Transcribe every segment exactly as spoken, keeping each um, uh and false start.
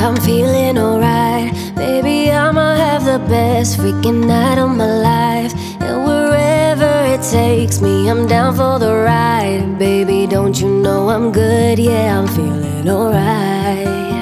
yeah, I'm feeling alright. Baby, I'ma have the best freaking night of my life. And wherever it takes me, I'm down for the ride. Baby, don't you know I'm good? Yeah, I'm feeling alright.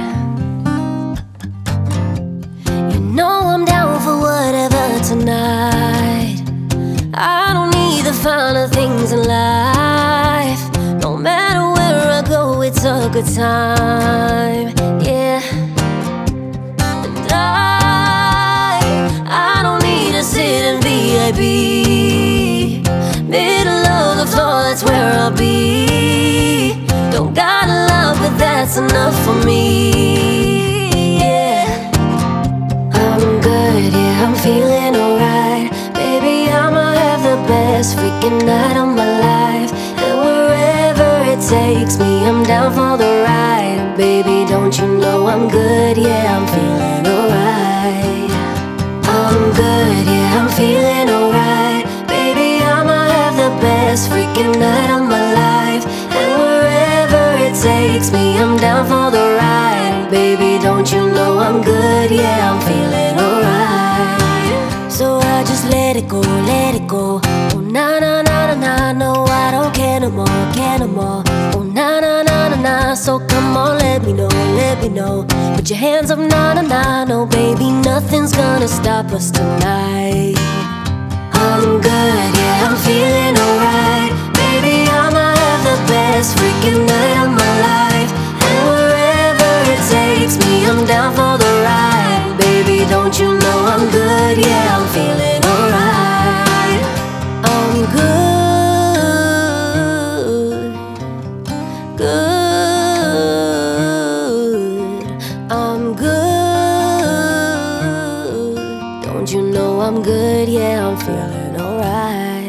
You know I'm down for whatever tonight. I don't need the finer things in life. No matter where I go, it's a good time, yeah. And I, I don't need to sit in V I P. Middle of the floor, that's where I'll be. Don't got a lot, but that's enough for me, yeah. I'm good, yeah, I'm feeling alright. Baby, I'ma have the best freaking night of my life. And wherever it takes me, I'm down for the ride. Baby, don't you know I'm good? Yeah, I'm feeling alright. I'm good, yeah, I'm feeling alright. Baby, I'ma have the best freaking night of my life. And wherever it takes me, I'm down for the ride. Baby, don't you know I'm good? Yeah, I'm feeling alright. So I just let it go, let it go. Oh na na na na na, no, I don't care no more, care no more. Oh na na na na na, so come on, let me know, let me know. Put your hands up, na na na, no baby, nothing's gonna stop us tonight. I'm good, yeah, I'm feeling alright. Baby, I'ma have the best freaking night of my life. And wherever it takes me, I'm down for the ride. Baby, don't you know I'm good? Yeah, I'm feeling alright. I'm good, good. I'm good. Don't you know I'm good? Yeah, I'm feeling alright.